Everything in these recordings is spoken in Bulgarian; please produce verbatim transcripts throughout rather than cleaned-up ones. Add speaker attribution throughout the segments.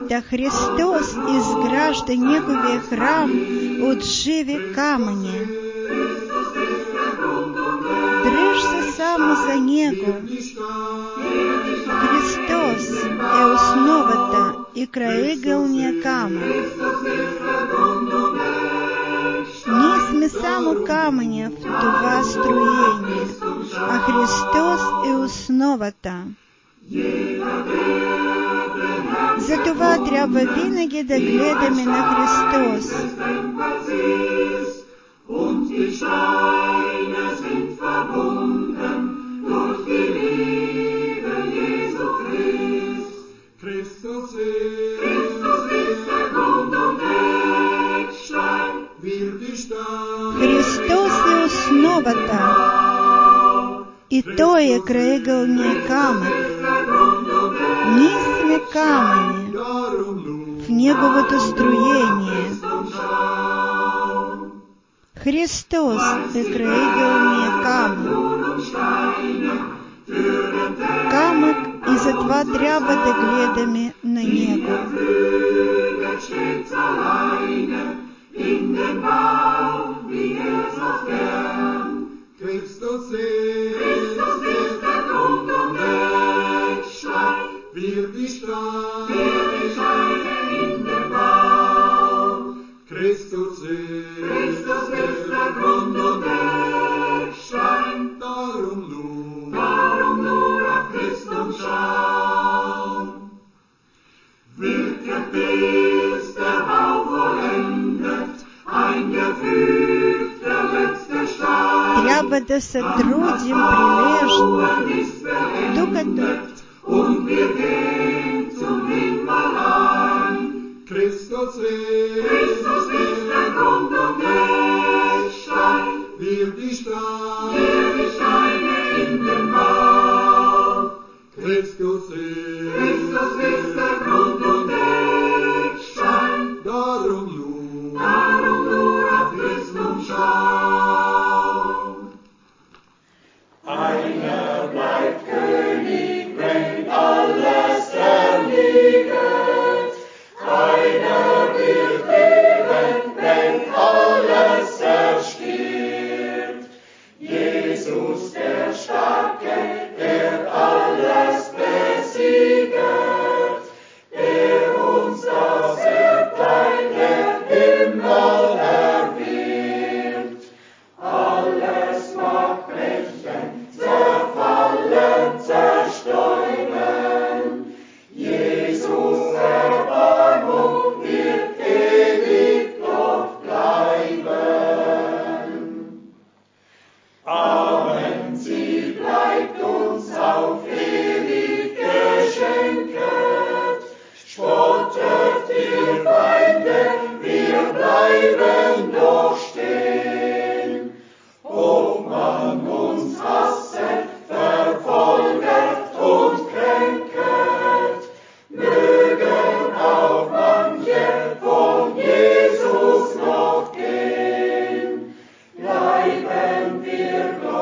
Speaker 1: Та Христос ізгражда Негові храм от живі камені. Дрижся само за Него. Христос е основата и краегълния камък. Ние сме само камъня в това строение, а Христос е основата. Затова трябва винаги да гледаме на Христос. Христос е основата, и Той е краегълния камък. Ние сме камъни в Неговото строение. Христос е краегълния камък. Камък, и затова трябва да гледаме на Него.
Speaker 2: Christus ist der Grund und Eckstein, wird die Steine in den Baum. Christus ist der Grund und Eckstein, darum nur, darum nur auf Christus schauen. Wirklich ist der Bau vollendet, eingefügt der letzte Stein.
Speaker 1: Трябва да се трудим прилежно, докато
Speaker 2: und wir gehen zum Himmel ein. Christus ist, Christus ist der Grund und Eckstein, wir die Steine in den Bau. Christus ist, Christus ist der Grund und Eckstein, darum nur, darum nur auf Christus schauen. Einer bleibt König, wenn alles erliegt. Einer wird leben, wenn alles erstirbt. Jesus der Starke, der alles besieget, der uns das Erbteil der Himmel erwirbt. Alles mag brechen, zerfallen, zerstäuben. Jesus Erbarmung wird ewig doch bleiben. Amen, sie bleibt uns auf ewig geschenket. Spottet ihr Feinde, wir bleiben doch stehen. Ob man uns hasset, verfolget und kränket, mögen auch manche von Jesus noch gehen. Bleiben wir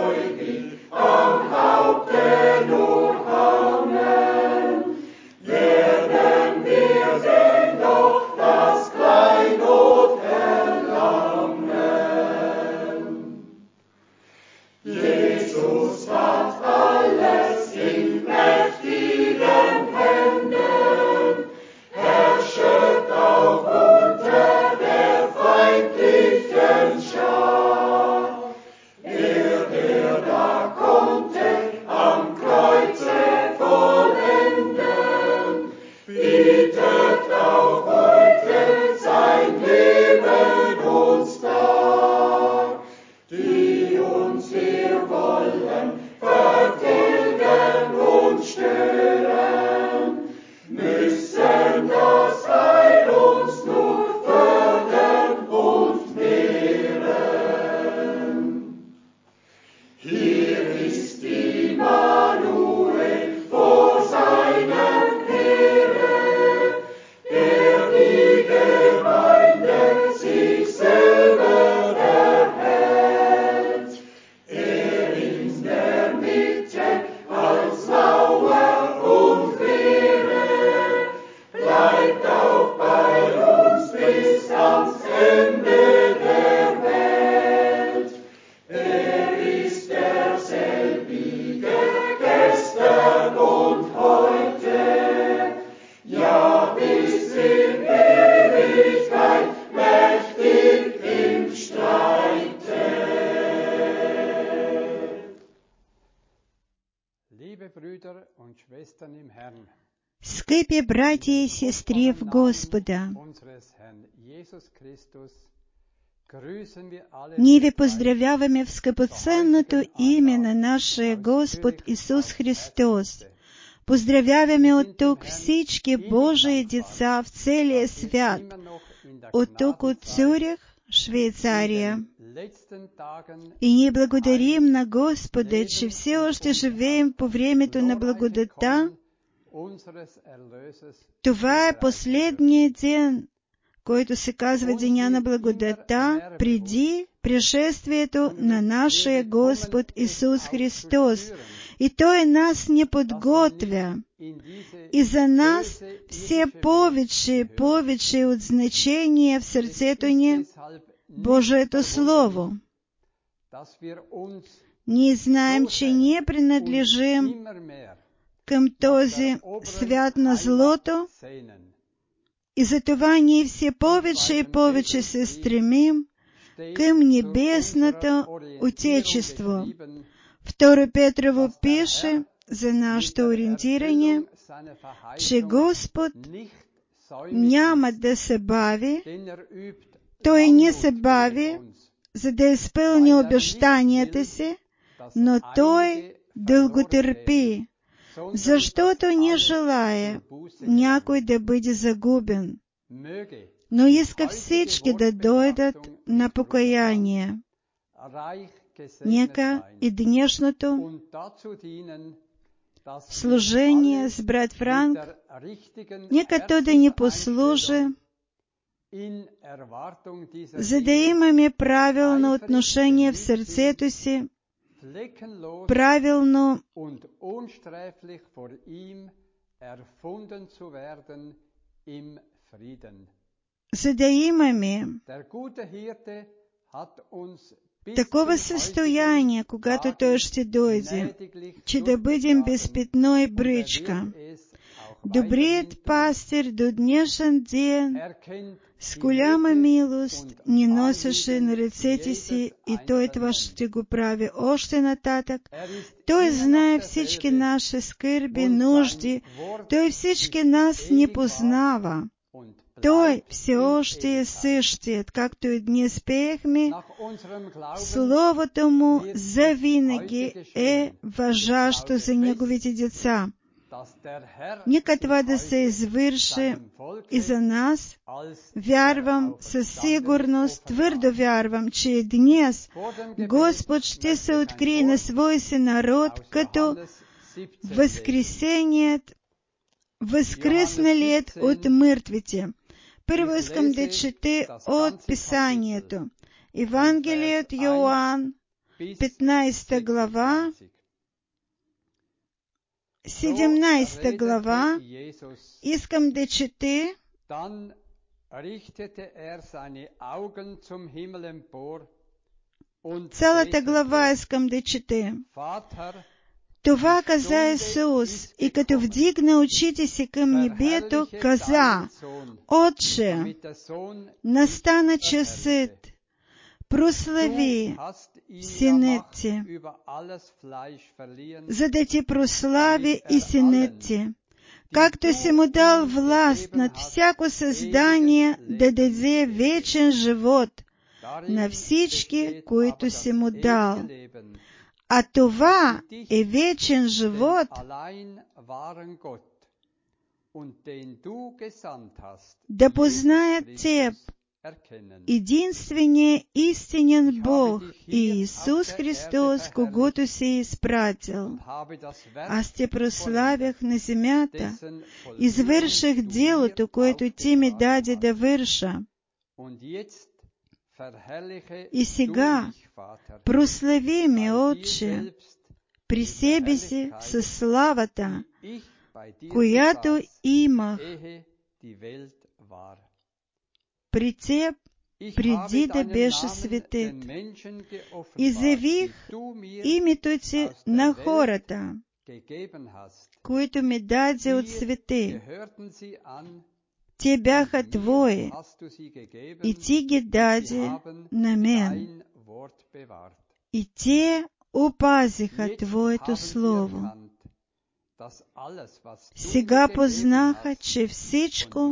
Speaker 1: Скъпи браті і сестри в Господа, ние ви поздравяваме в скъпоценното име на нашия Господ Ісус Христос. Поздравяваме от тук всички Божии деца в целия свят, от тук от Цюрих, Швейцария. И ние благодарим на Господа, че все още живеем по времето на благодата. Това е последният ден, който се казва Деня на благодата, преди пришествието на нашия Господ Исус Христос. И Той нас не подготвя. И за нас все повече и повече от значение в сърцето ни Божието Слово. Ние знаем, че ние принадлежим към този свят на злото, и затова ние все повече и повече се стремим към небесното Отечество. Второ Петрово пише за нашето ориентиране, че Господ няма да се бави, Той не се бави, за да изпълни обещанията си, но Той дълготърпи, защото не желае някой да бъде загубен, но иска всички да дойдат на покаяние. Нека и днешното служение с брат Франк, нека то да ни послужи, за да имаме правилно отношение в сърцето си, правилно за да имаме такова състояние, когато Той ще дойде, че да бъдем без петно и бричка. Добрият пастир до днешен ден с голяма милост ни носеше на ръцете си, и Той това ще го прави още нататък. Той знае всички наши скърби, нужди. Той всички нас ни познава. Той все още е същият, както и днес пеехме. Словото Му завинаги е важащо за Неговите деца. Нека това да се извърши и за нас. Вярвам със сигурност, твърдо вярвам, че днес Господ ще се открие на свой си народ като възкресеният, възкръсналият от мъртвите. Първо искам да чете от Писанието. Евангелие от Йоан, петнайсета глава, седемнайсета глава, искам да чете. Цялата глава искам да чете. Това каза Исус, и като вдигна очите си към небето, каза: Отче, настана часът, прослави Синът Ти, за да Ти прослави и Синът Ти, както си Му дал власт над всяко създание да даде вечен живот на всички, които си Му дал. А това е вечен живот, да познаят Теб, единствения истинен Бог и Исус Христос, когото си изпратил. Аз Те прославях на земята, извърших делото, което Ти ми даде да върша. И сега прослави ме, Отче, при себе си със славата, която имах при Теб, преди да беше светът. И завих името Ти на хората, които ми даде от света. Те бяха Твои, и Ти ги даде на мен, и те опазиха Твоето Слово. Сега познаха, че всичко,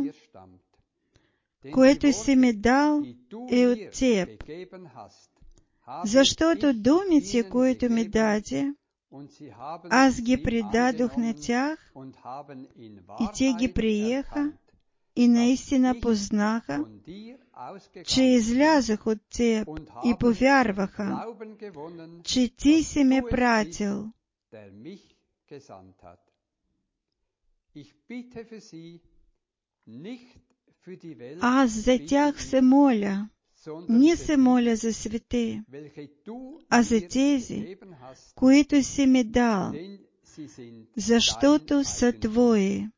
Speaker 1: което си ми дал, е от Теб. Защото думите, които ми даде, аз ги предадох на тях, и те ги приеха, и наистина познаха, че излязох от Теб, и повярваха, че Ти си ме пратил. Аз за тях се моля, не се моля за свете, а за тези, които си ми дал, защото са Твои.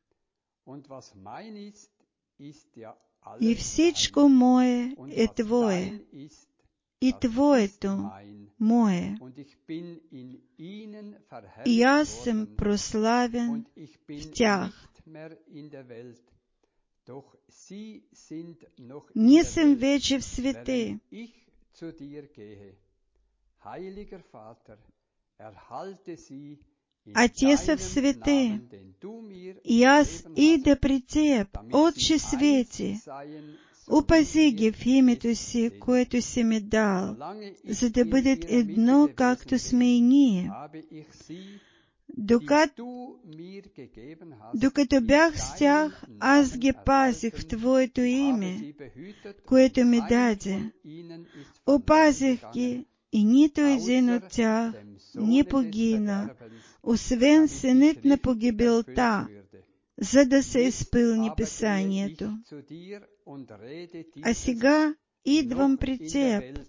Speaker 1: И всичко мое е Твое, и Твоето мое. И аз съм прославен в тях. Не съм вече в свете, а те са в свете. И аз ида при Теб, Отче свети, опази ги в името си, което си ми дал, за да бъдат едно, както сме и ние. Докато, докато бях с тях, аз ги пазих в Твоето име, което ми даде. Опазих ги, и нито един от тях не погина, освен синът на погибелта, за да се изпълни Писанието. А сега идвам при Теб,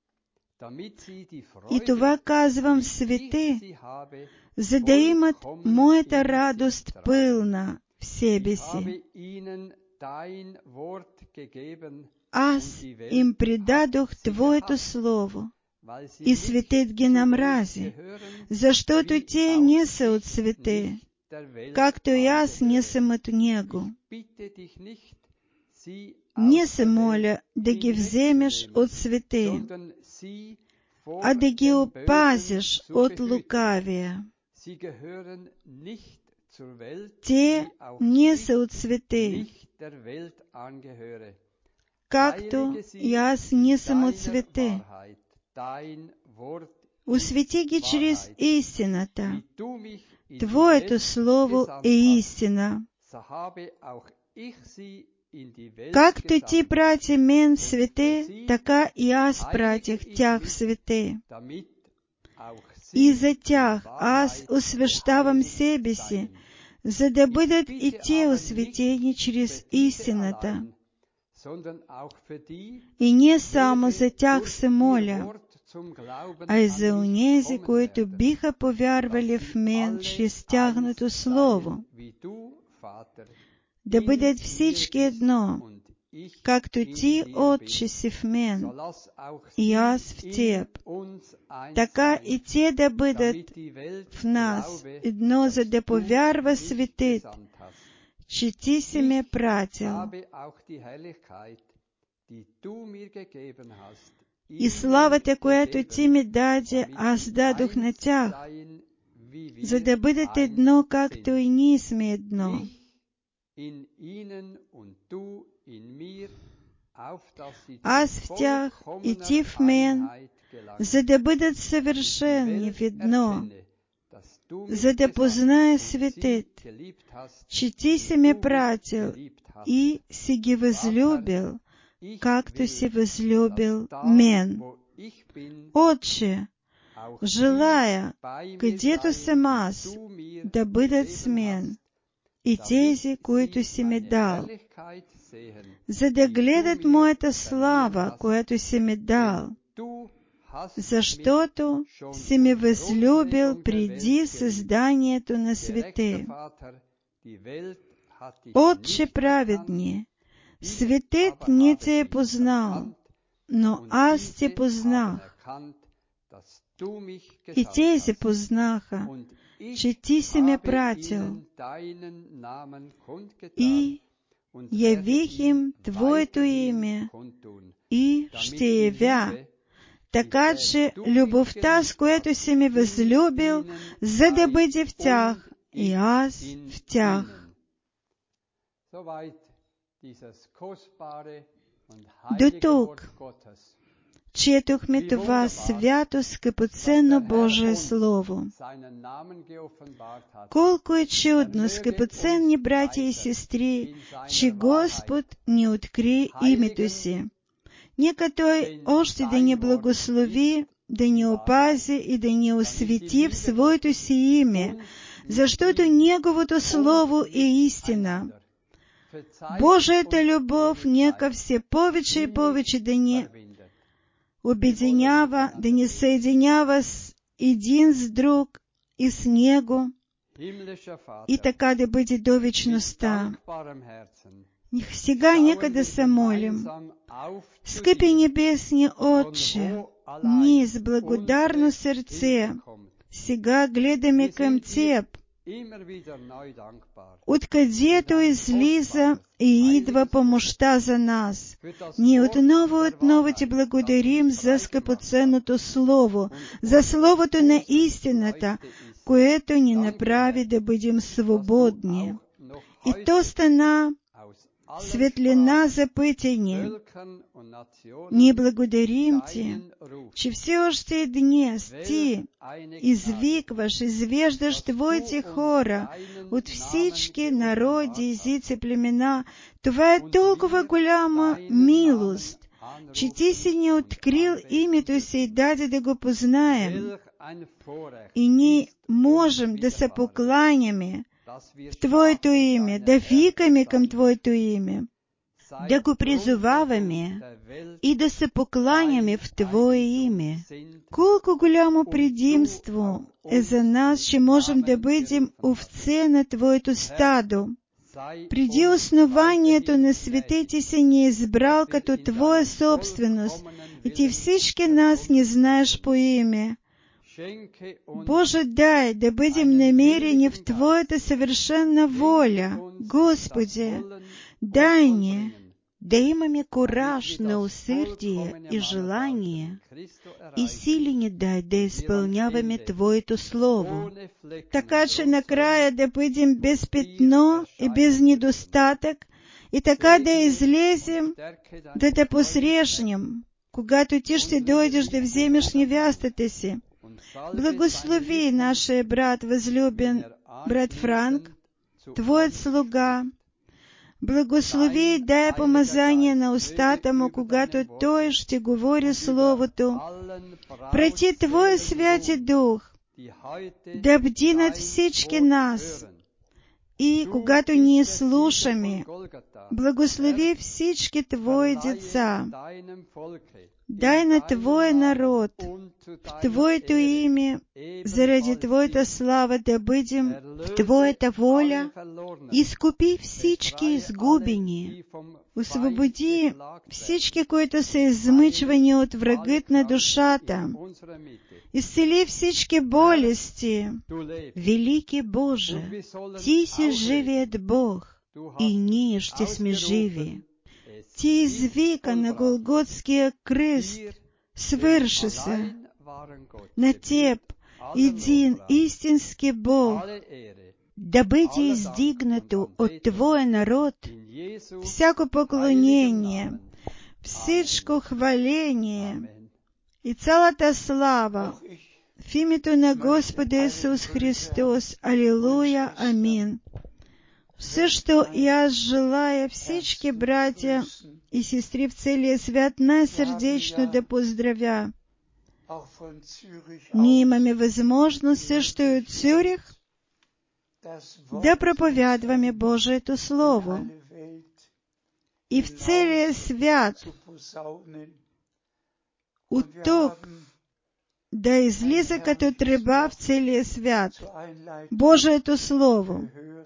Speaker 1: и това казвам в свете, за да имат моята радост пълна в себе си. Аз им предадох Твоето Слово, и светът ги намрази, защото те не са от свете, както и аз не съм от него. Не се моля да ги вземеш от свете, а да ги опазиш от лукавия. Те не са от свете, както и аз не съм от свете. Освети ги чрез истината. Твоето Слово е истина. Както Ти прати мен в свете, така и аз пратих тях в свете. И за тях аз освещавам себе си, за да бъдат и те осветени чрез истината. И не само за тях се моля, а и за онези, които биха повярвали в мен чрез тяхното Слово, да бъдат всички едно, както Ти, Отче, си в мен, и аз в Теб, така и те да бъдат в нас едно, за да повярва светът, че Ти си ме пратил. И славата, която Ти ми даде, аз дадох на тях, за да бъдат едно, както и ние сме едно. Аз в тях и Ти в мен, за да бъдат съвършени в едно, за да познае светът, че Ти си ме пратил и си ги възлюбил, както си възлюбил мен. Отче, желая, където съм аз, да бъдат с мен и тези, които си ми дал, за да гледат моята слава, която си ми дал, защото си ме възлюбил преди създанието на свете. Отче праведни, светът не Те е познал, но аз Те познах. И тези познаха, че Ти си ме пратил, и явих им Твоето име, и ще явя, така че любовта, с която си ме възлюбил, за да бъде в тях, и аз в тях. До тук четохме това свято, скъпоценно Божие Слово. Колко е чудно, скъпоценни братя и сестри, че Господ ни откри името си. Нека Той още да ни благослови, да ни опази и да ни освети в своето си име, защото Неговото Слово е истина. Божията любов нека все повече и повече да ни обединява, да ни съединява с един с друг и с Него, и така да бъде до вечността. Сега нека да се молим. Скъпи Небесни Отче, ние с благодарно сърце сега гледаме към Теб, откъдето излиза и идва помощта за нас. Ние отново отново Ти благодарим за скъпоценното Слово, за Словото на истината, което ни направи да бъдем свободни. И то стана светлина за пътя ни. Ние благодарим Ти, че все още и днес Ти извикваш, извеждаш Твоите хора от всички народи, езици, племена. Това е толкова голяма милост, че Ти си ни открил името си и даде да го познаем. И ние можем да се покланяме в Твоето име, да викаме към Твоето име, да го призоваваме и да се покланяме в Твое име. Колко голямо предимство е за нас, че можем да бъдем овце на Твоето стадо. Преди основанието на светите си ни избрал като Твоя собственост и Ти всички нас не знаеш по име. Боже, дай да бъдем намерени в Твоята съвършена воля. Господи, дай ни да имаме кураж на усърдие и желание и сили ни дай да изпълняваме Твоето Слово, така че накрая да бъдем без петно и без недостатък и така да излезем, да Те посрещнем, когато Ти ще дойдеш да вземеш невястата си. Благослови нашия брат, възлюбен брат Франк, Твоят слуга. Благослови и дай помазание на устата му, когато той ще говори Словото. Прати Твоя Святи Дух да бди над всички нас. И когато ние слушаме, благослови всички Твои деца. Дай на Твоя народ в Твоето име, заради Твоята слава да бъдем в Твоята воля, изкупи всички изгубени, освободи всички, които са измъчвани от врагът на душата, изцели всички болести. Велики Боже, Ти си живият Бог и ние ще сме живи. Ти извика на Голготския кръст, свърши се. На Теб, един истински Бог, да бъде издигнато от Твоя народ всяко поклонение, всичко хваление и цялата слава в името на Господа Исус Христос. Алилуя, амин. Също и аз желая всички братя и сестри в целия свят най-сърдечно да поздравя. Ние имаме възможност също и от Цюрих да проповядваме Божието Слово и в целия свят. От тук да излиза като тръба в целия свят Божието Слово.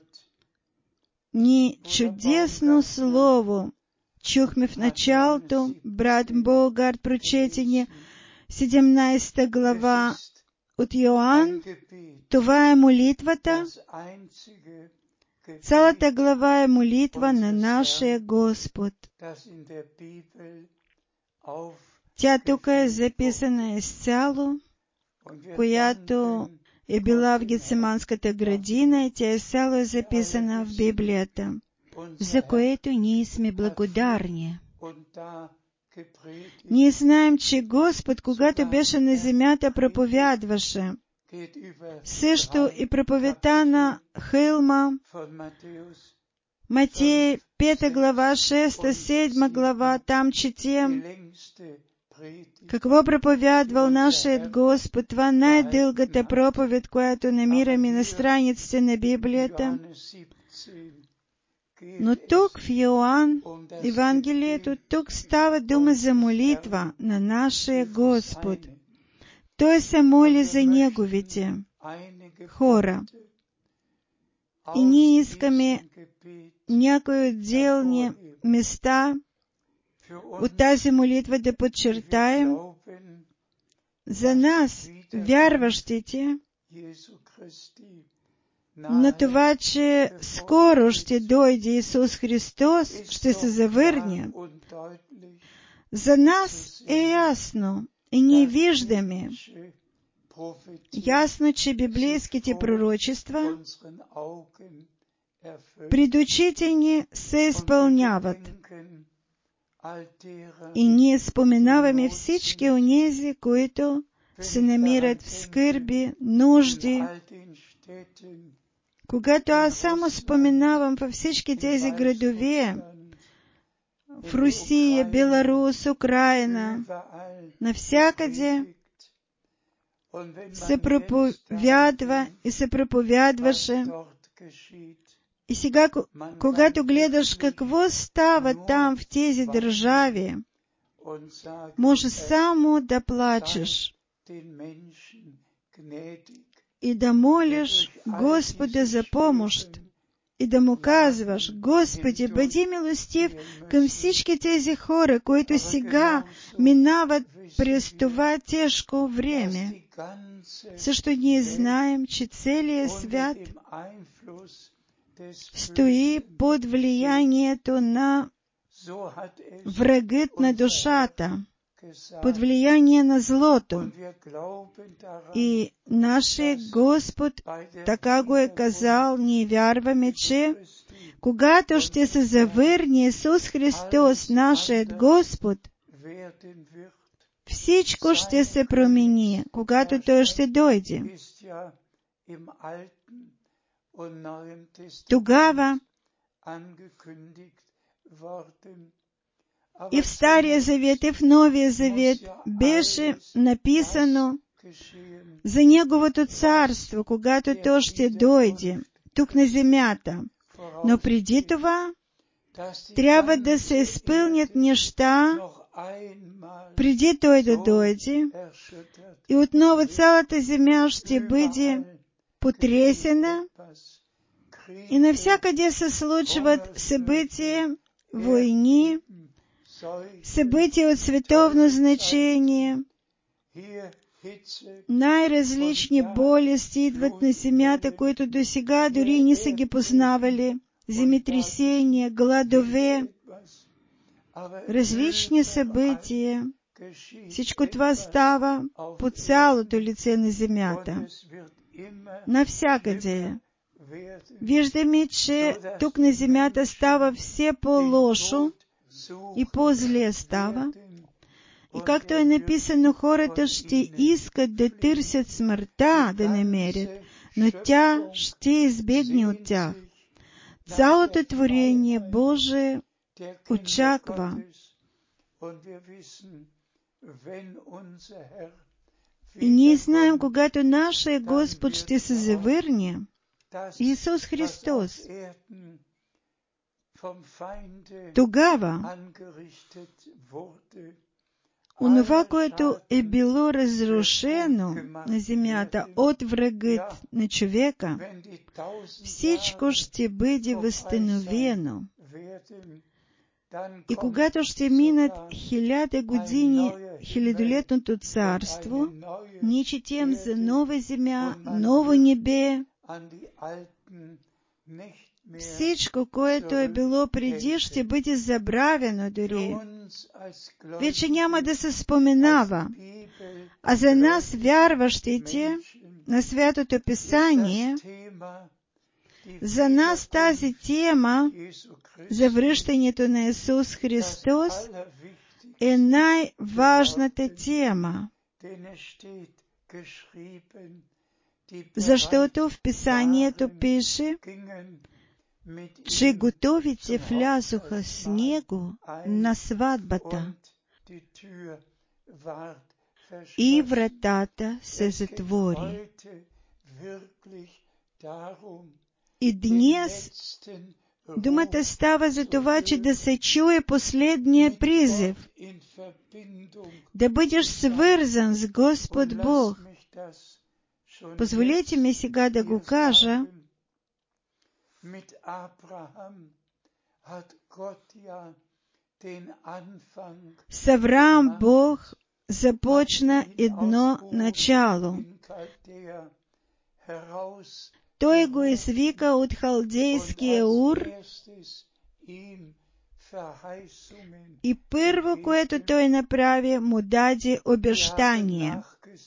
Speaker 1: Ни чудесно Слово чухме в началото, брат Болгард прочете ни седемнадесета глава от Йоан. Това е молитвата. Цялата глава е молитва на нашия Господ. Тя тук е записана изцяло, която и била в Гециманската градина, и тя е цяло записана в Библията, за което ние сме благодарни. Ние знаем, че Господ, когато беше на земята, проповядваше. Също и проповедта на Хилма, Матей, пета глава, шеста, седма глава, там четем какво проповядвал нашият Господ. Това най-дългата проповед, която намираме на страниците на Библията. Но тук в Йоан, Евангелието, тук става дума за молитва на нашия Господ. Той се моли за Неговите хора. И ние искаме някои отделни места от тази молитва да подчертаем за нас, вярващите, на това, че скоро ще дойде Исус Христос, ще се завърне. За нас е ясно, и ние виждаме ясно, че библейските пророчества пред очите ни се изпълняват. И ние споменаваме всички онези, които се намират в скърби, нужди. Когато аз само споменавам във всички тези градове, в Русия, Беларус, Украина, навсякъде се проповядва и се проповядваше. И сега, когато гледаш какво става там в тези държави, може само да плачеш и да молиш Господа за помощ и да му казваш: Господи, бъди милостив към всички тези хора, които сега минават през това тежко време. Също ние знаем, че целият свят стои под влиянието на врагът на душата, под влияние на злото. И нашия Господ така го е казал, ние вярваме, че когато ще се завърне Исус Христос, нашият Господ, всичко ще се промени, когато Той ще дойде. Тогава и в Стария Завет, и в Новия Завет беше написано за Неговото царство, когато То ще дойде тук на земята. Но преди това трябва да се изпълнят неща, преди Той да дойде, и отново цялата земя ще бъде потресена, и навсякъде се случват събития, войни, събития от световно значение, най-различни болести идват на земята, които до сега дори не са ги познавали, земетресения, гладове, различни събития. Всичко това става по цялото лице на земята. Навсякъде. Виждаме, че тук на земята става все по-лошо и по-зле става. И както е написано, хората ще искат да търсят смъртта, да намерят, но тя ще избегне от тях. Цялото творение Божие очаква. И ние знаем, когато нашия Господ ще се завърне, Исус Христос, тогава онова, което е било разрушено на земята от врагът на човека, всичко ще бъде възстановено. И когато ще минат хиляда години хилядолетното царство, ние четем за нова земя, ново небе. Всичко, което е било преди, ще бъде забравено дори. Вече няма да се споменава. А за нас, вярващите, на Святото Писание, за нас тази тема за връщането на Исус Христос е най-важната тема, защото в Писанието пише, че готовите влязоха с Него на сватбата и вратата се затвори. И днес думата става за това, че да се чуе последния призив, да бъдеш свързан с Господ Бог. Позволете ми сега да го кажа. С Авраам Бог започна едно начало. Той го извика от халдейския Ур и първо, което той направи, му даде обещание.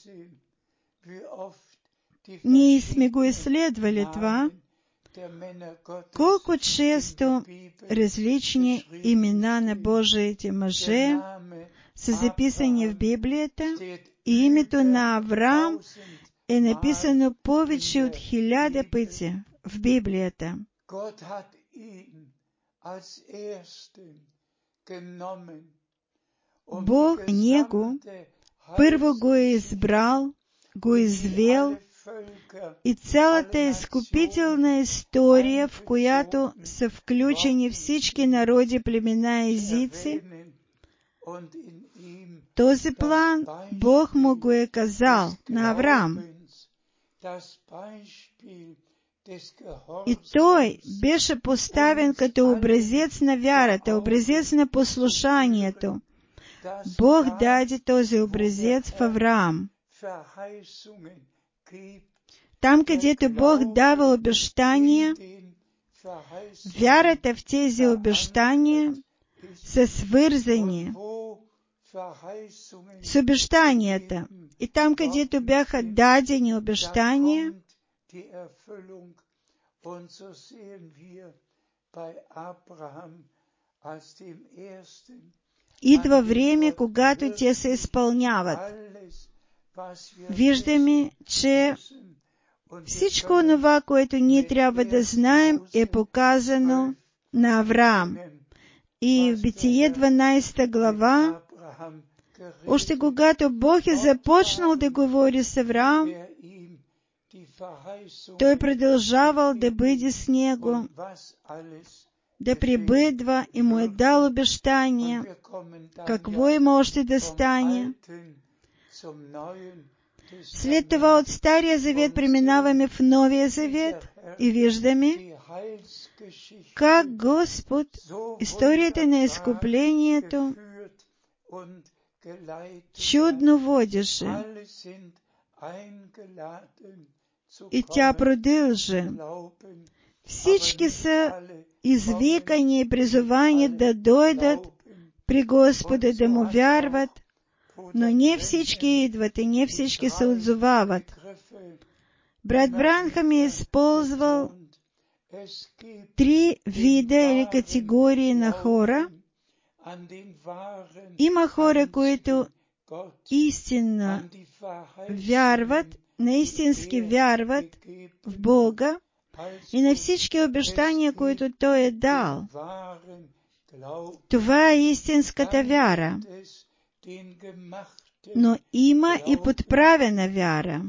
Speaker 1: Ние сме го изследвали това, колко често различни имена на Божиите мъже са записани в Библията и името на Авраам е написано повече от хиляда пъти в Библията. Бог него първо го е избрал, го извел и цялата изкупителна история, в която са включени всички народи, племена и езици, този план Бог му го е казал на Авраам. И той беше поставен като образец на вярата, образец на послушанието. Бог даде този образец в Авраам. Там, където Бог дава обещания, вярата в тези обещания са свързани с обещанията. И там, където бяха дадени обещания, идва време, когато те се изпълняват. Виждаме, че всичко това, което ние трябва да знаем, е показано на Авраам. И в Битие дванадесета глава, още когато Бог е започнал да говори с Авраам, той продължавал да бъде с него, да пребъдва и му е дал обещания, какво има още да стане. След това от Стария завет преминаваме в Новия завет и виждаме как Господ историята на изкуплението чудно водеше. И тя продължи. Всички са извикани и призовани да дойдат при Господа, да му вярват, но не всички идват и не всички се отзовават. Брат Бранхам е използвал три вида или категории на хора. Има хора, които истинно вярват, наистински вярват в Бога и на всички обещания, които Той е дал. Това е истинската вяра. Но има и подправена вяра.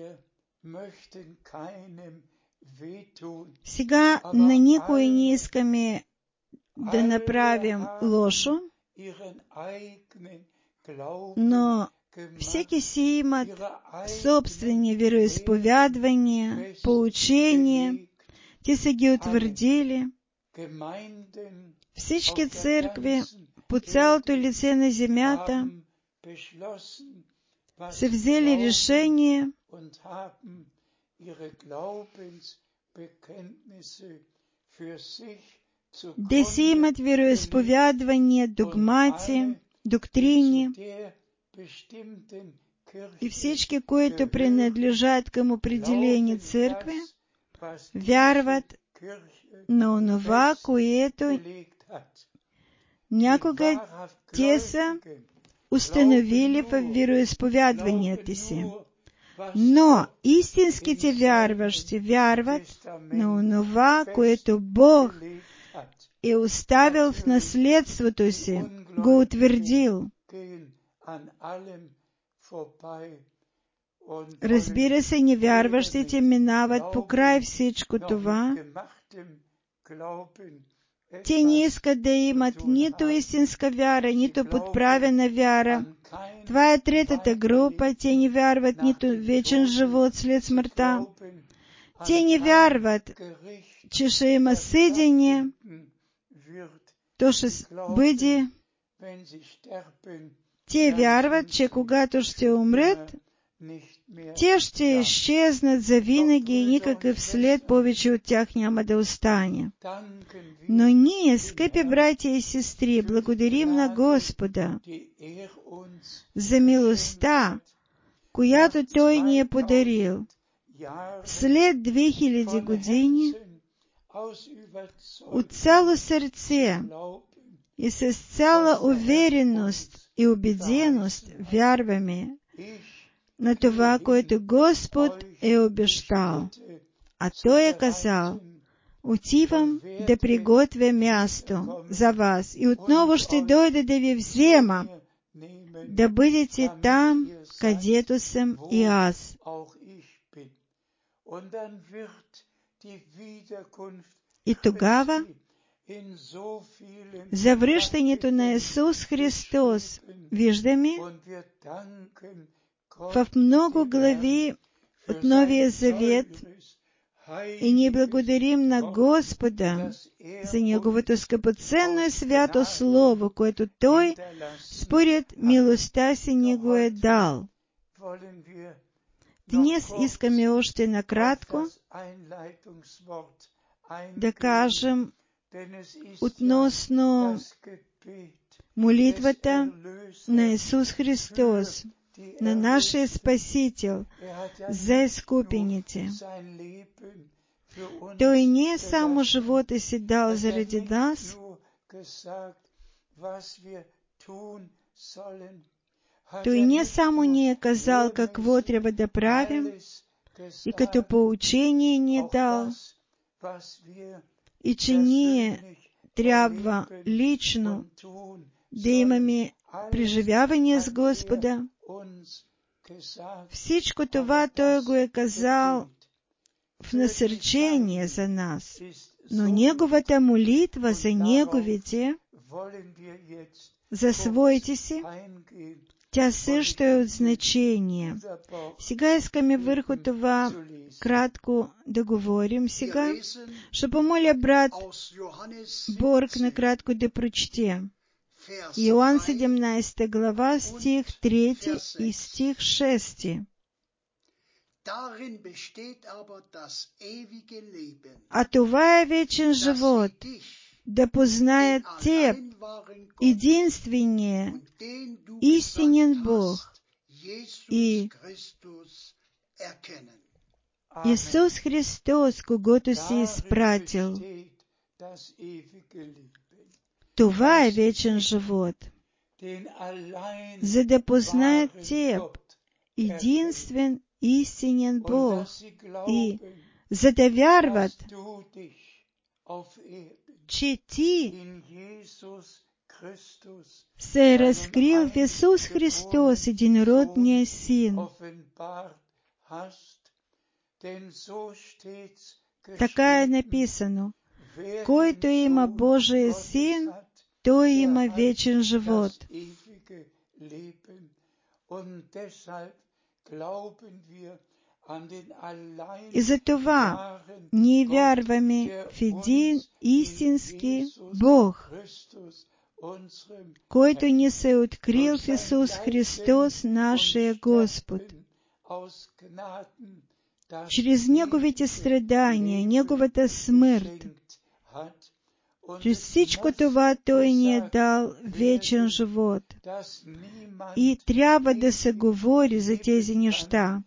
Speaker 1: Сега на никой не искаме да направим лошо, но всеки си имат собствени вероизповядвания, поучения, те са ги утвърдили. Всички църкви по цялото лице на земята са взели решение да си имат вероизповядвания, догмати, доктрини, и всички, които принадлежат към определени църкви, вярват на онова, което някога те са установили в вероизповядванията си. Но истинските вярващи вярват на онова, което Бог е оставил в наследството си, го утвердил. Разбира се, невярващите минават покрай всичко това. Те не искат да имат нито истинска вяра, нито подправена вяра. Това е третата група. Те не вярват нито вечен живот след смъртта. Те не вярват, че ще има съдение. То ще бъде. Те вярват, че когато ще умрат, те ще изчезнат завинаги и никакъв след повече от тях няма да остане. Но ние, скъпи братя и сестри, благодарим на Господа за милостта, която Той ни е подарил. След две хиляди години от цяло сърце и с цяла увереност и убеденост вярваме на това, което Господ е обещал. А Той е казал: отивам да приготвя място за вас и отново ще дойда да ви взема, да бъдете там, където съм и аз. И тогава за връщането на Исус Христос виждаме в много глави от Новия Завет, и ние благодарим на Господа за Неговото скъпоценно и свято Слово, което Той според милостта си ни го е дал. Днес искаме още накратко да кажем относно молитвата на Исус Христос, на нашия Спасител, за изкупените. Той не е само живота си дал заради нас, Той не само ни е казал какво трябва да правим, и като поучение ни е дал, и че ние трябва лично да имаме преживяване с Господа. Всичко това Той го е казал в насърчение за нас, но Неговата молитва за Неговите, за своите си, тя също е от значение. Сега искаме върху това кратко да говорим. Сега ще помоля брат Борг накратко да прочете Йоан седемнадесета глава, стих трети и стих шести. А това е вечен живот, да познаят Теб, единствения, истинен Бог, и Исус Христос, когото си изпратил. Това е вечен живот, за да познаят Теб, единствен, истинен Бог, и за да вярват, че Ти се е разкрил в Исус Христос, единородния Син. Така е написано: който има Божия Син, той има вечен живот. И за това ние вярваме в един истински Бог, който ни се е открил в Исус Христос, нашия Господ. Чрез Неговите страдания, Неговата смърт, Через всичко това Той ни е дал вечен живот. И трябва да се говори за тези неща,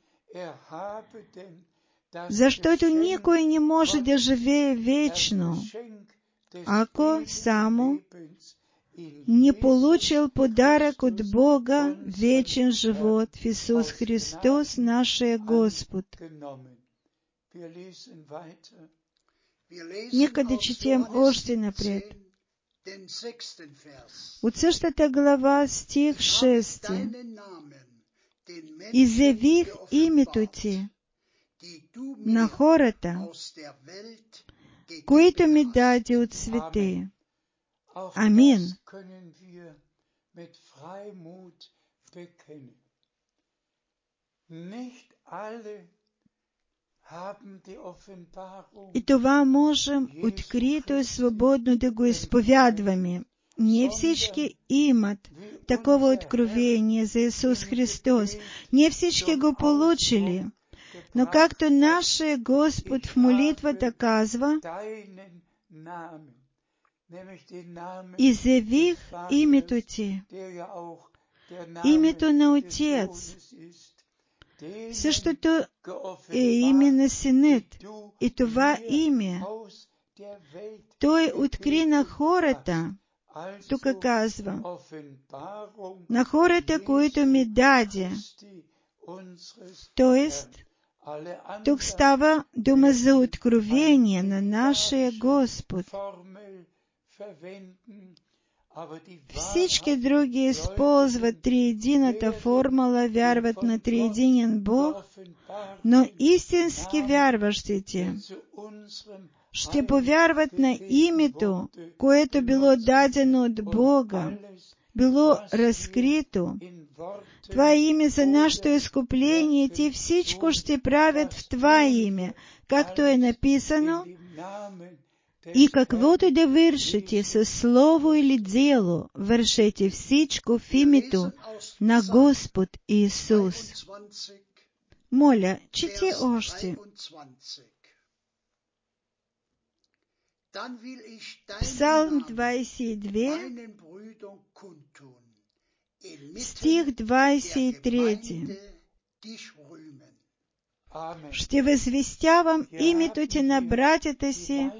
Speaker 1: защото никой не може да живее вечно, ако само не получил подарък от Бога, вечен живот в Исус Христос, нашия Господ. Нека да четем още напред. От същата глава, стих шести. Изявих името Ти на хората, които ми даде от святые. Амин. И това можем открито и свободно да го изповядваме. Не всички имат такова откровение за Исус Христос. Не всички го получили. Но както нашия Господ в молитвата казва, изявих името Ти, името на Отец. Същото е име на Синът. И това име Той откри на хората. Тук казва, на хората, които ми даде. Тоест, тук става дума за откровение на нашия Господ. Всички други използват триедината формула, вярват на триединен Бог, но истински вярващите ще повярват на името, което било дадено от Бога, било разкрито. Това име за нашето изкупление, Ти всичко ще правят в Това име, както е написано, и каквото да вършите със слово или дело, вършете всичко в името на Господ Исус. Моля, чети още. Псалм двадесет и две, стих двадесет и три. Ще възвестявам името Ти на братята си,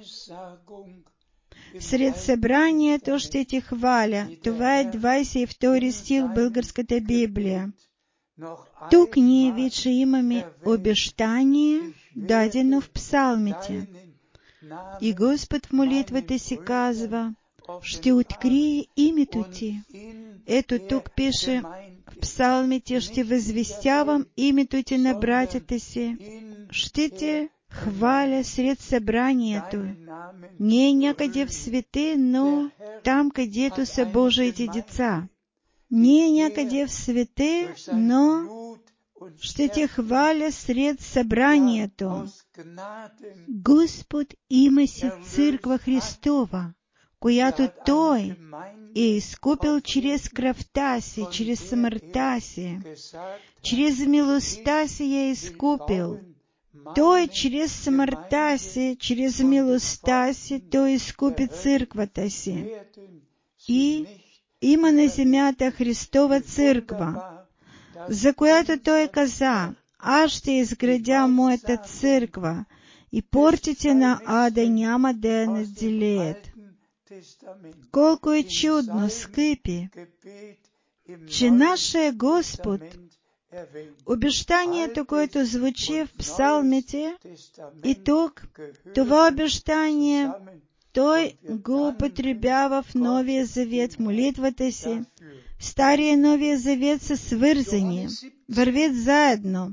Speaker 1: сред събранието ще Ти хваля. Това е двадесет и втори стих в Българската Библия. Тук ние вече имаме обещание, дадено в псалмите. И Господ в молитвата си казва, ще открие името Ти. Ето тук пише в псалмите, ще възвестявам името Ти на братята си, ще Те хваля сред събранието. Не е някъде в свете, но там, където са Божиите деца. Не е някъде в свете, но ще Те хваля сред събранието. Господ има си църква Христова, която Той е изкупил чрез кръвта си, чрез смъртта си. Чрез милостта си я е изкупил. Той чрез смъртта си, чрез милостта си, Той изкупи църквата си. И има на земята Христова църква, за която Той каза, аз ще изградя моята църква и портите на ада няма да я надделеят. Колко е чудно, скъпи, че нашия Господ, обещанието, което звучи в псалмите, и тук, това обещание, Той го употребява в Новия Завет, в молитвата си. Стария и Новия Завет са свързани, вървят заедно.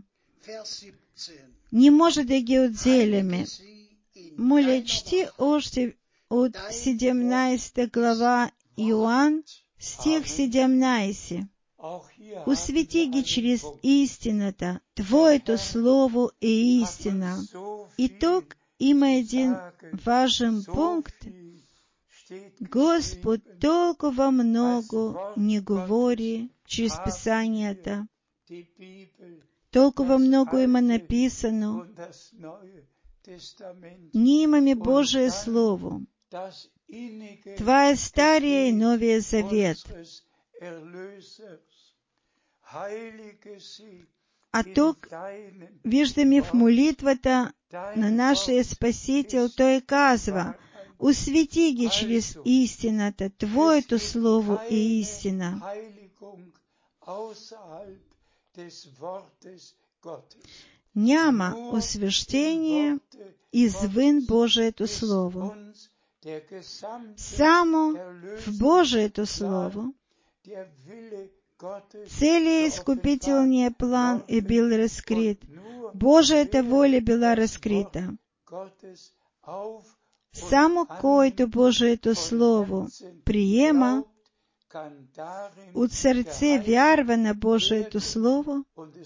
Speaker 1: Не може да ги отделяме. Моля, чети още от седемнадесета глава Йоан, стих седемнадесет. Освети ги чрез истината. Твоето слово е истина. И тук има един важен пункт. Господ толкова много ни говори чрез Писанията. Толкова много има написано. Ние имаме Божие Слово. Твоя Стария и Новия Завет. А тук виждаме в молитвата на нашия Спасител, Той казва: освети ги чрез истината, Твоето Слово е истина. Няма освещение извън Божието Слово. Само в Божието Слово целият изкупителния план е бил разкрит. Божията воля била разкрита. Само който Божието Слово приема, от сърце вярва на Божието Слово,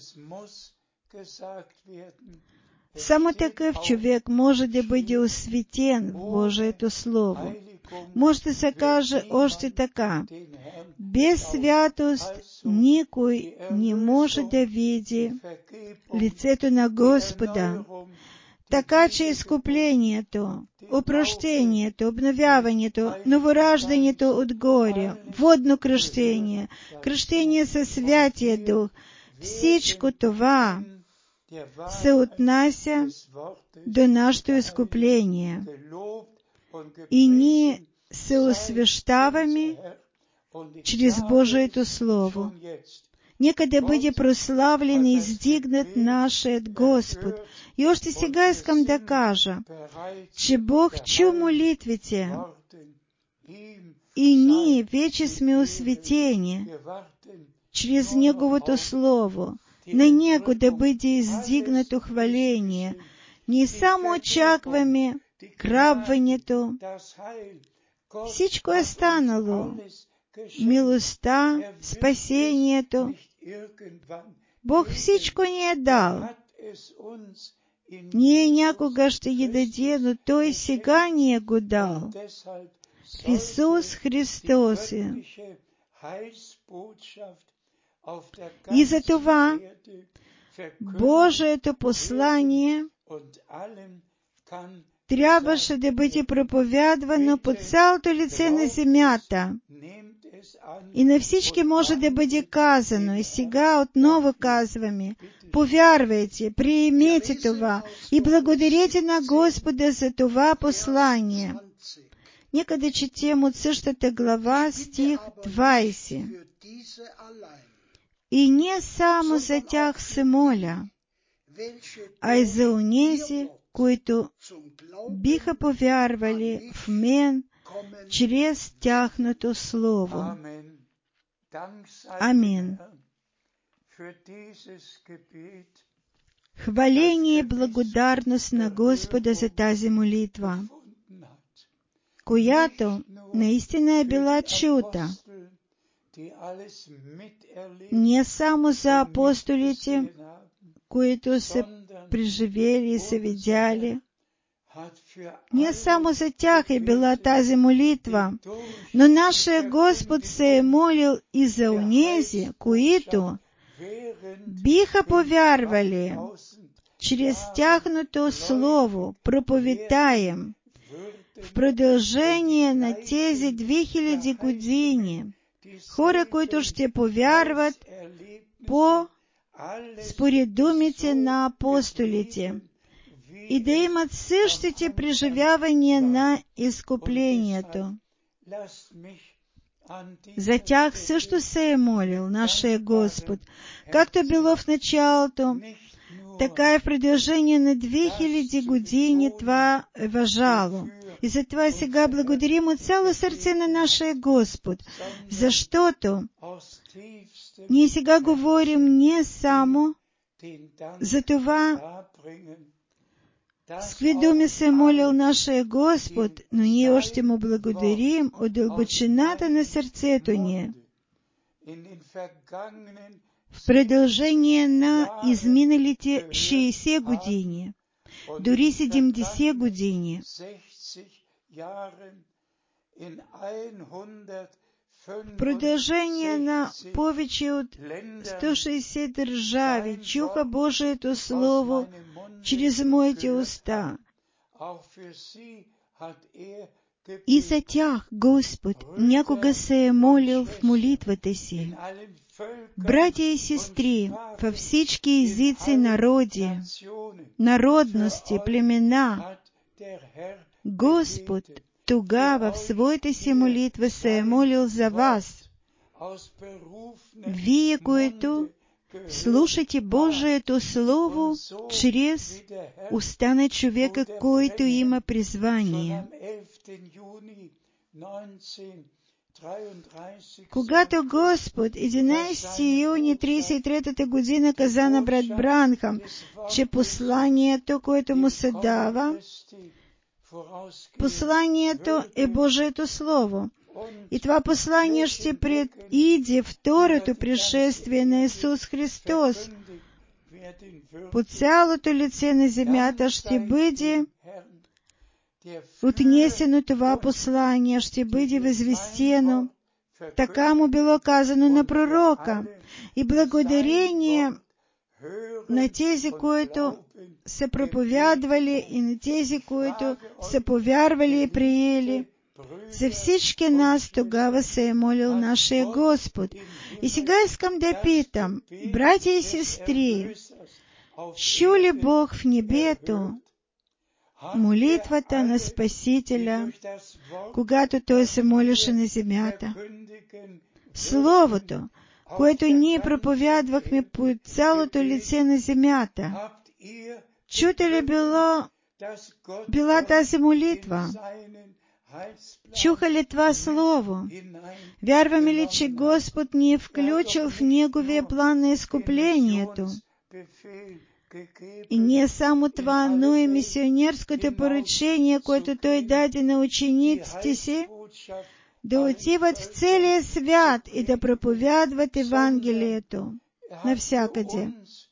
Speaker 1: само такъв човек може да бъде осветен в Божието Слово. Може да се каже още така: без святост никой не може да види лицето на Господа. Така че изкуплението, опрощението, обновяването, новораждането отгоре, водно кръщение, кръщение със Святия Дух, всичко това се отнася до нашето изкупление. И ние се освещаваме чрез Божието Слово. Нека да бъде прославлен и издигнат нашият Господ. И още сега искам да кажа, че Бог чу молитвите и ние вече сме осветени чрез Неговото Слово. На Него да бъде издигнато хваление. Ние само очакваме крабването. Всичко е станало. Милостта, спасението. Бог всичко ни е дал. Ние някога ще ги даде, но Той сега ни е го дал. В Исус Христос. И за това Божието послание трябваше да бъде проповядвано по цялото лице на земята. И на всички може да бъде казано. И сега отново казваме: повярвайте, приемете това и благодарете на Господа за това послание. Нека да четем от същата глава, стих двайсет. И не само за тях се моля, а и за онези, които биха повярвали в мен чрез тяхното Слово. Амин. Хваление и благодарност на Господа за тази молитва, която наистина е била чута не само за апостолите, които са преживели и са видяли. Не само за тях е била тази молитва, но нашия Господ се е молил и за онези, които биха повярвали чрез тяхното Слово, проповедаем в продължение на тези две хиляди години. Хора, които ще повярват по според думите на апостолите и да имат същите преживявания на изкуплението. За тях също се е молил нашия Господ, както било в началото, така и в продължение на две хиляди години това е важало. И затова сега благодарим от цяло сърце на нашия Господ, защото ние сега говорим не само за това, с какви думи се е молил нашия Господ, но ние още му благодарим от дълбочината на сърцето ни. В продължение на изминалите шейсет години, дори седемдесет години, в продължение на повече от сто шейсет държави чуха Божието Слово чрез моите уста. И за тях Господ някога се е молил в молитвата си. Братя и сестри, във всички езици, народи, народности, племена, Господ тогава в своята си молитва се е молил за вас, вие, които слушате Божието Слово чрез уста на човека, който има призвание. Когато Господ единайсети юни тридесет и трета година каза на брат Бранхам, че посланието, което му се дава, посланието е Божието Слово. И това послание ще предиде второто пришествие на Исус Христос. По цялото лице на земята ще бъде отнесено това послание, ще бъде възвестено. Така му било казано на пророка. И благодарение на тези, които са проповядвали, и на тези, които са повярвали и приели, за всички нас тогава се е молил нашия Господ. И сега искам да питам, братя и сестри, чу ли Бог в небето молитвата на Спасителя, когато Той се молеше на земята? Словото, което ние проповядвахме по цялото лице на земята, чуто ли било, била тази молитва? Чуха ли това Слово? Вярваме ли, че Господ ни е включил в Неговия план на изкуплението? И не само това, но и мисионерското поръчение, което Той даде на учениците си, да отиват в целия свят и да проповядват Евангелието навсякъде.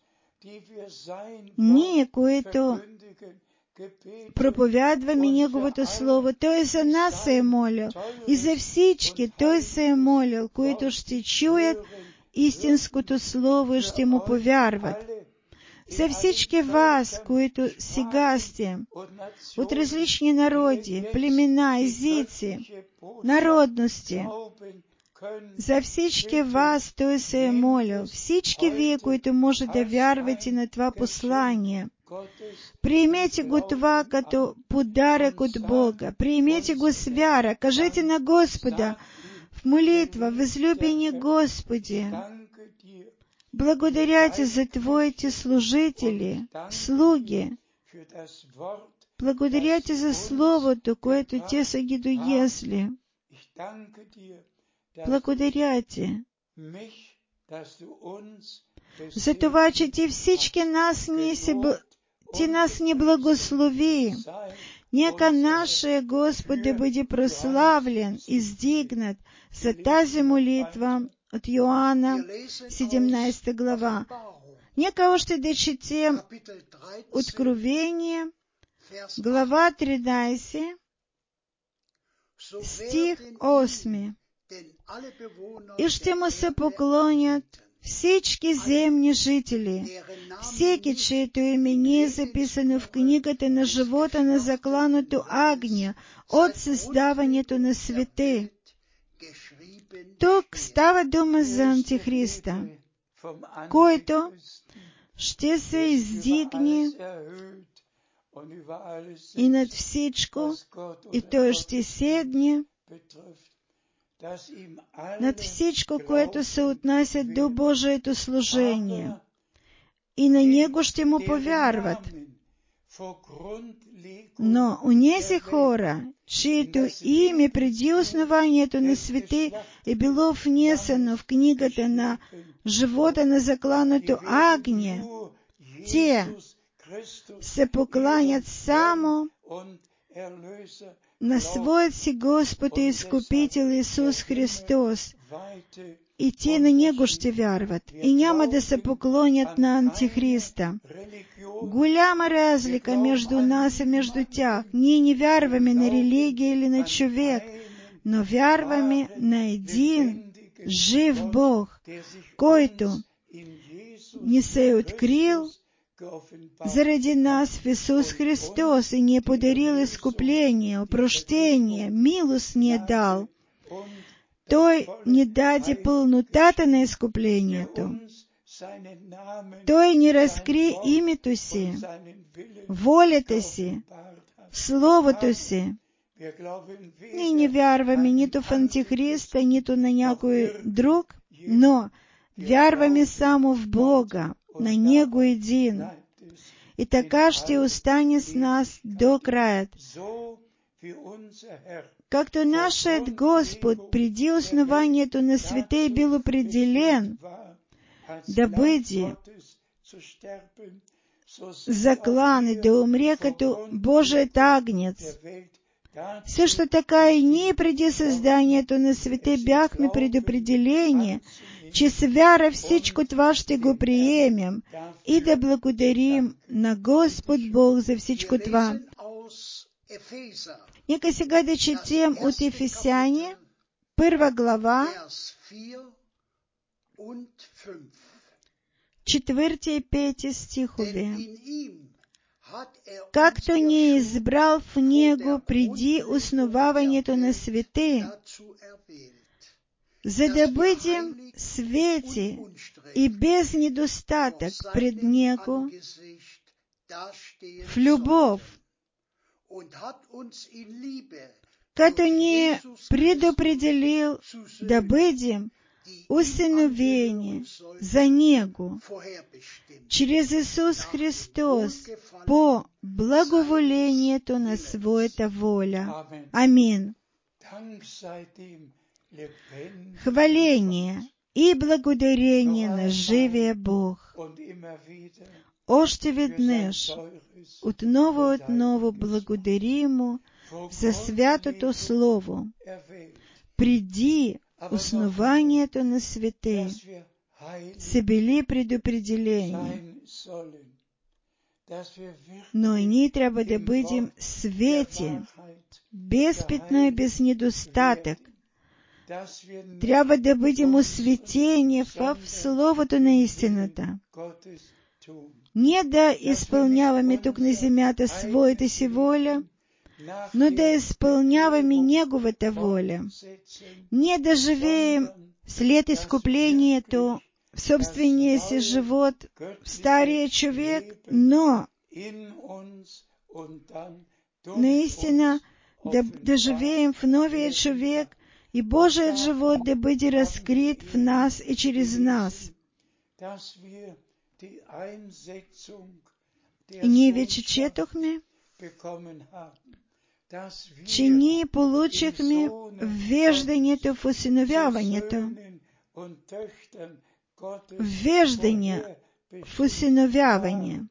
Speaker 1: Ние, които проповядваме Неговото Слово, Той за нас се е молил, и за всички Той се е молил, които ще чуят истинското Слово и ще му повярват. За всички вас, които сега сте от различни народи, племена, езици, народности, за всички вас Той се е молил. Всички вие, които може да вярвате на това послание, приемете го това като подарък от Бога. Приемете го с вяра. Кажете на Господа в молитва: възлюбени Господи, благодаря Ти за Твоите служители, слуги. Благодаря Ти за Словото, което Те са ги доесли. Благодаря Ти за това, че Ти всички нас ни си, Ти нас ни благослови. Нека нашия Господ да бъде прославлен и издигнат за тази молитва от Йоанна, седемнайсета глава. Нека още да четем Откровение, глава тринайсет, стих осми. И ще му се поклонят всички земни жители, всеки, чието име не е записано в книгата на живота на закланото Агня от създаването на света. Тук става дума за Антихриста, който ще се издигне и над всичко, и той ще седне над всичко, което се отнася до Божието служение, и на Него ще му повярват. Но онези хора, чието име преди основанието на света е било внесено в книгата на живота на закланото Агне, те се покланят само на своят си Господ и Изкупител Исус Христос, и те на Него ще вярват, и няма да се поклонят на Антихриста. Голяма разлика между нас и между тях. Ние не вярваме на религия или на човек, но вярваме на един жив Бог, който ни се е открил заради нас в Иисус Христос и не подарил искупление, опрощение, милост не дал, той не даде пълнотата на искуплението, той не разкри името си, волята си, Словото си. Ние не вярваме нито в Антихриста, нито на някой друг, но вярваме само в Бога, на Него един. И така ще остане с нас до краят. Както нашият Господ преди основанието на света е бил определен да бъде заклан и да умре като Божият агнец, също така и ние преди създанието на света бяхме предопределени, че с вяра всичко това ще го приемем и да благодарим на Господ Бог за всичко това. Нека сега да четем от Ефесяни, първа глава, четвърти и пети стихове. Както ни е избрал в Него преди основаването на света, за да бъдем свети и без недостатък пред Него в любов, като ни е предопределил да бъдем усиновени за Него, чрез Исус Христос, по благоволението на Своята воля. Амин. Хваление и благодарение на живия Бог. Още веднъж, отново отново благодарим Му за святото Слово, преди основанието на света са били предопределени. Но и ние трябва да бъдем свети, без петно и без недостатък. Трябва да бъдем осветени в Словото на истината. Не да изпълняваме тук на земята своята си воля, но да изпълняваме Неговата воля. Не да живеем след изкуплението в собствения си живот, в стария човек, но наистина да, да живеем в новия човек и Божият живот да бъде разкрит в нас и чрез нас. И ние вече четохме, че ние получихме веждането в усиновяването. Веждане в усиновяване.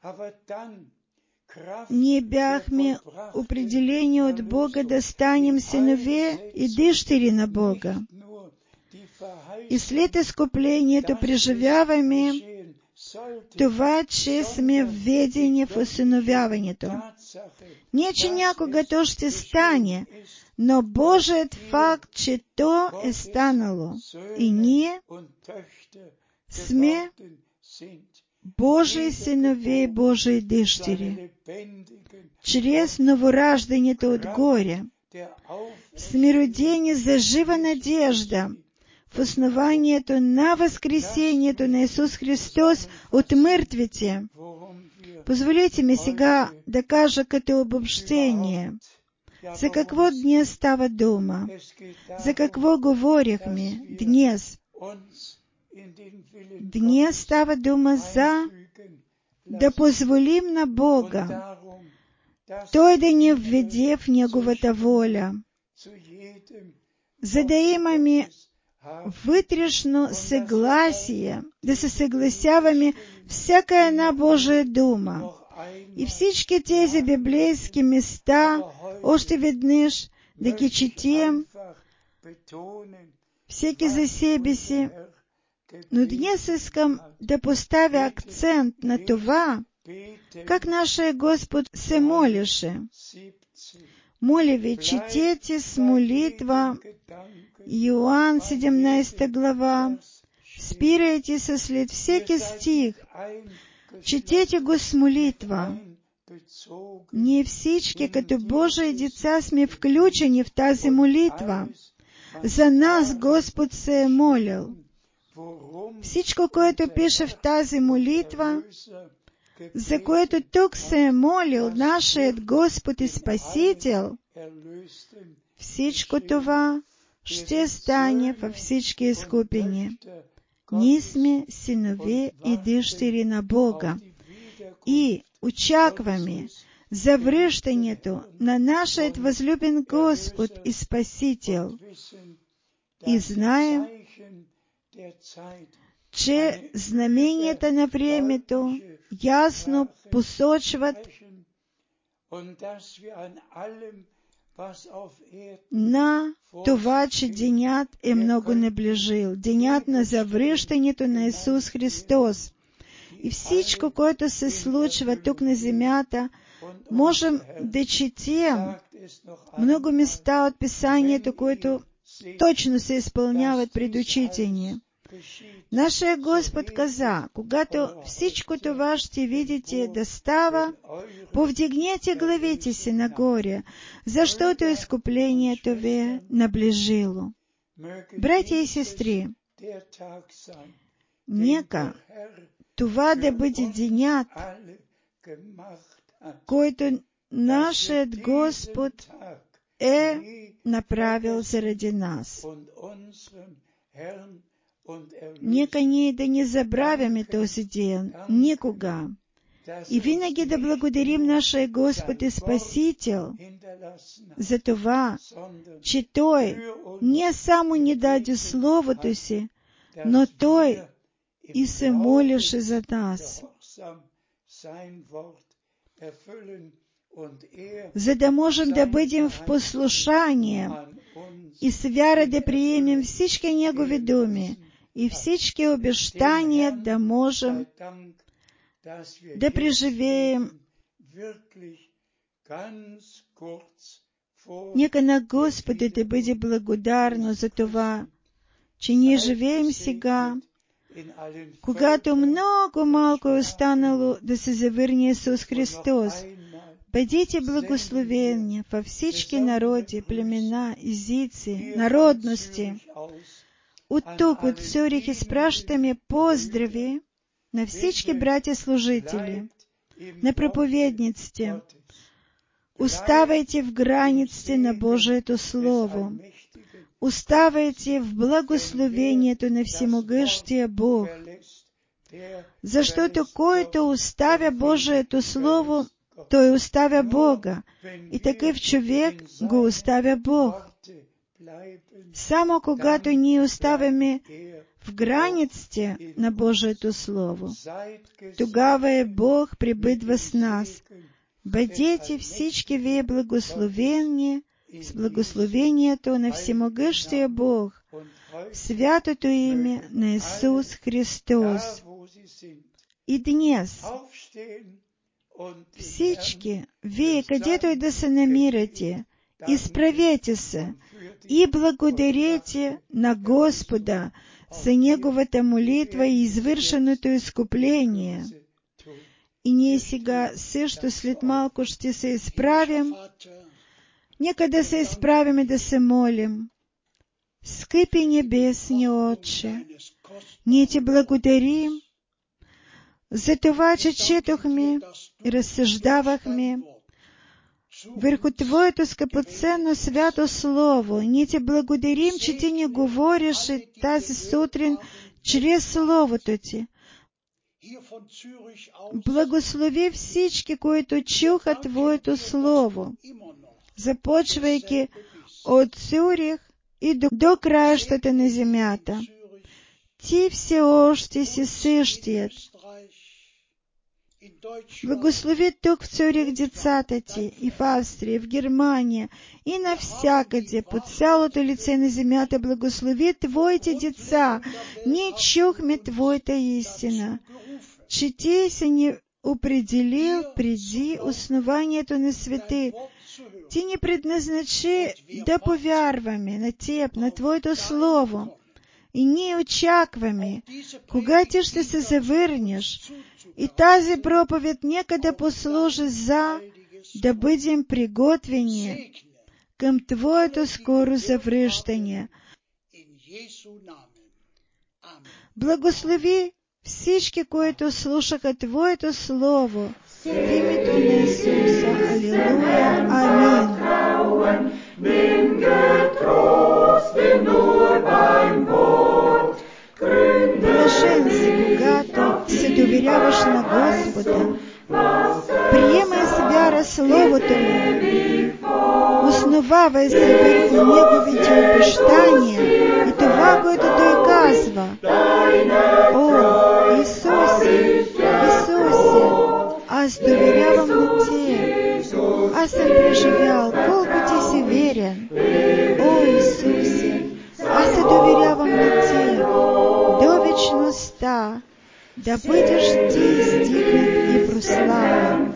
Speaker 1: Ние бяхме определени от Бога да станем синове и дъщери на Бога. И след изкуплението преживяваме това, че сме введени в усиновяването. Не, че някога то ще стане, но Божият факт, че то е станало. И ние сме Божии синове и Божии дъщери. Чрез новораждането отгоре сме родени за жива надежда в основанието на възкресението на Исус Христос от мъртвите. Позволите ми сега да кажа като обобщение, за какво днес става дума, за какво говорихме днес. Днес става дума за да позволим на Бога Той да ни введе в Неговата воля, за да имаме вътрешно съгласие, да се съгласяваме всяка една Божия дума. И всички тези библейски места още веднъж да ги четем, всеки за себе си. Но днес искам да поставя акцент на това, как нашия Господ се молеше. Моля ви, четете с молитва Йоан седемнадесета глава, спирайте се след всеки стих, Четете Госпмолитва. Ние всички, като Божие деца, сме включени в тази молитва. За нас Господ се е молил. Всичко, което пише в тази молитва, за което тук се е молил нашият Господ и Спасител, всичко това ще стане във всички изкупени. Ние сме синове и дъщери на Бога и очакваме завръщането на нашият възлюбен Господ и Спасител. И знаем, че знаменията на времето ясно посочват на това, че денят е много наближил. Денят на завръщането на Исус Христос. И всичко, което се случва тук на земята, можем да четем много места от Писанието, които точно се изпълняват пред очите ни. Нашия Господ каза, когато всичко това ще видите да става, повдигнете главите си нагоре, защото изкуплението ви е наближило. Братя и сестри, нека това да бъде денят, който нашият Господ е направил заради нас. Нека ние да не забравяме този ден, никога. И винаги да благодарим нашия Господ и Спасител за това, че Той не само ни даде Словото си, но Той и се молеше за нас, за да можем да бъдем в послушание и с вяра да приемем всички Негови думи и всички обещания, да можем да преживеем. Нека на Господа да бъде благодарно за това, че ние живеем сега, когато много малко е останало да се завърне Исус Христос. Бъдете благословени във всички народи, племена, езици, народности. От тук, от Цюрих, изпращаме поздрави на всички братя-служители, на проповедниците. Оставайте в границите на Божието Слово. Оставайте в благословението на Всемогъщия Бог. Защото който оставя Божието Слово, той оставя Бога. И такъв човек го оставя Бог. Само когато ние оставяме в границите на Божието Слово, тогава е Бог пребъдва с нас. Бъдете всички вие благословени с благословението на Всемогъщия Бог, в святото име на Исус Христос. И днес всички вие, където и да се намирате, изправете се и благодарете на Господа за Неговата молитва и извършеното изкупление. И ние сега също след малко ще се изправим. Нека да се изправим и да се молим. Скъпи небесни Отче, ние Ти благодарим за това, че четохме и разсъждавахме върху Твоето скъпоценно свято Слово. Ние Ти благодарим, че Ти ни говориш тази сутрин чрез Словото Ти. Благослови всички, които чуха Твоето Слово, започвайки от Цюрих и до, до краищата на земята. Ти все още си същият. Благослови тук в Цюрих децата Ти, и в Австрия, и в Германия, и навсякъде, по цялото лице на земята. Благослови Твоите деца. Ние чухме Твоята истина, че Ти си ни определил преди основанието на света. Ти ни предназначи да повярваме на Теб, на Твоето Слово. И ние очакваме, кога Ти ще се завърнеш И тази проповед нека да послужи за да бъдем приготвени към Твоето скоро завръщане. Благослови всички, които слушаха Твоето Слово. В името на Исуса. Алилуя. Амин. Блажен си, когато се доверяваш на Господа. Приемай с вяра Словото Му. Основавай се върху Неговите обещания и това, което Той казва. О, Исусе, Исусе, аз доверявам на Тебе. Аз съм преживял колко Ти си верен. О, Исусе, аз се доверявам на Тебе. До вечността да бъдеш Ти издигнат и прославен.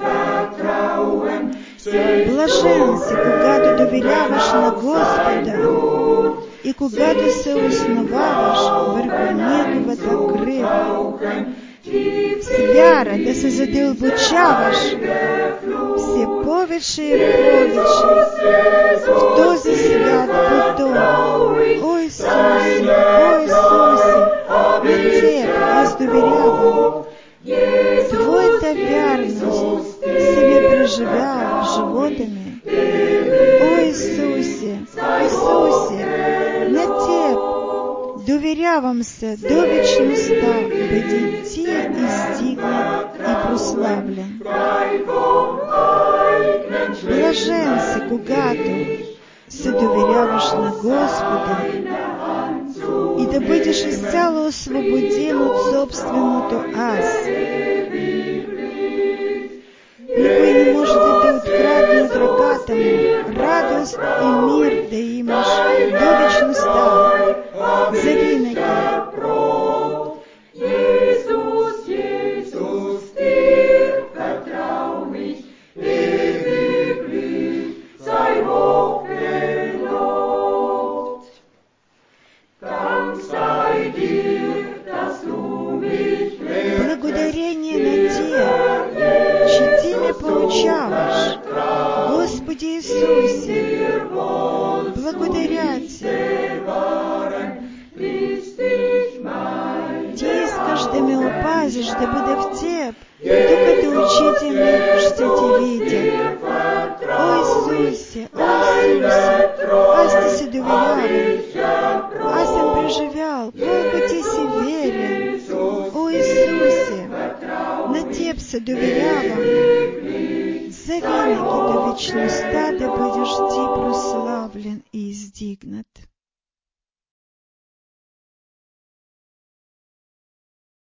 Speaker 1: Блажен си, когато доверяваш на Господа и когато се основаваш върху Неговата кръв. С вяра да се задълбочаваш все повече и повече в този свят поток. О, Исусе, о, Исусе, на Теб аз доверявам. Твоята вярност си ме преживял в живота ми. О, Исусе, Исусе, на Теб доверявам се до вечността, бъди Ти издигнат и прославлен. Блажен си, когато се доверяваш на Господа и да бъдеш изцяло освободен от собственото аз. Никой не може да те открадне от ръката му. Радост и мир да имаш до вечността, завинаги. Благодарение на Тебя, че Ти ме получаваш. Господи Исусе, благодаря Ти. Ти искаш да ме опазиш, да бъда в Теб, докато очите ми ще Те видят. О, Исусе, о, Исусе, аз Ти се доверявам. Аз съм преживял колко Ти си верен. О, Исусе, на Теб се доверявам. Завинаги до вечността да бъдеш Ти прославлен и издигнат.